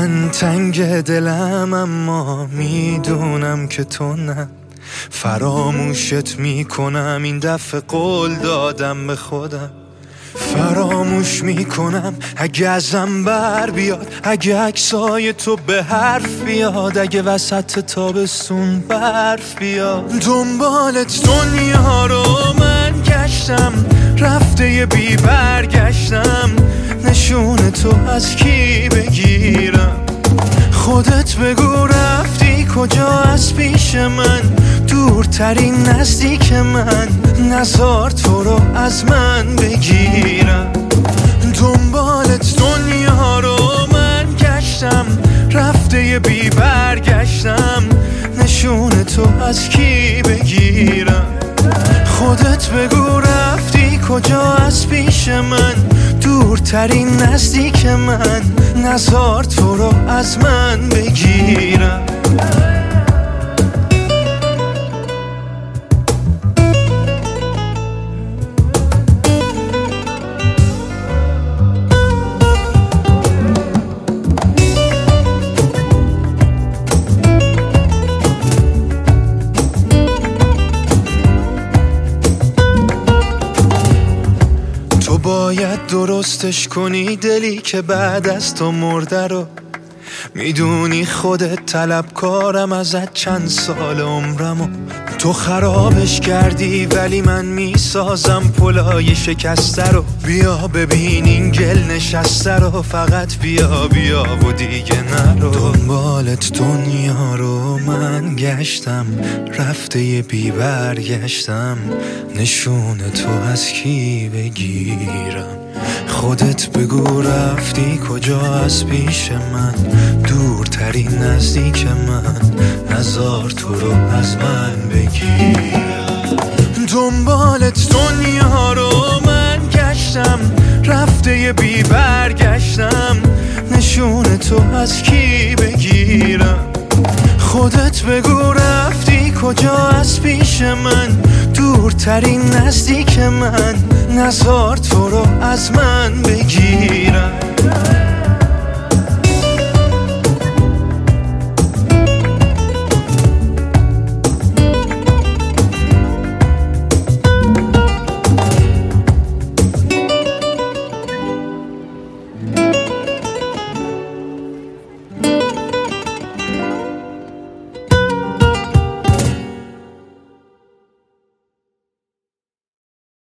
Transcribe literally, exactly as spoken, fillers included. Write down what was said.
من تنگ دلم اما میدونم که تو نه. فراموشت میکنم این دفعه، قول دادم به خودم. فراموش میکنم اگه ازم بر بیاد، اگه عکسای تو به حرف بیاد، اگه وسط تابستون برف بیاد. دنبالت دنیا رو من گشتم، رفته یه بی برگشتم. نشون تو از کی بگیرم؟ خودت بگو رفتی کجا از پیش من؟ دورترین نزدیک من، نزار تو رو از من بگیرم. دنبالت دنیا رو من گشتم، رفته یه بی برگشتم. نشون تو از کی بگیرم؟ خودت بگو رفتی کجا از پیش من؟ دورترین نزدیک من، نزار تو رو از من بگیرم. تو باید درستش کنی دلی که بعد از تو مرده رو. میدونی خودت طلبکارم ازت چند سال عمرمو. تو خرابش کردی ولی من میسازم پلای شکسته رو. بیا ببین این گل نشسته رو، فقط بیا بیا و دیگه نرو. دنبالت دنیا رو من گشتم، رفته یه بی برگشتم. نشون تو از کی بگیرم؟ خودت بگو رفتی کجا از پیش من؟ دورترین نزدیک من، نزار تو رو از من بگیرم. دنبالت دنیا رو من گشتم، رفته یه بی برگشتم. نشون تو از کی بگیرم؟ خودت بگو رفتی کجا از پیش من؟ دورترین نزدیک من، نزار تو رو از من بگیرم.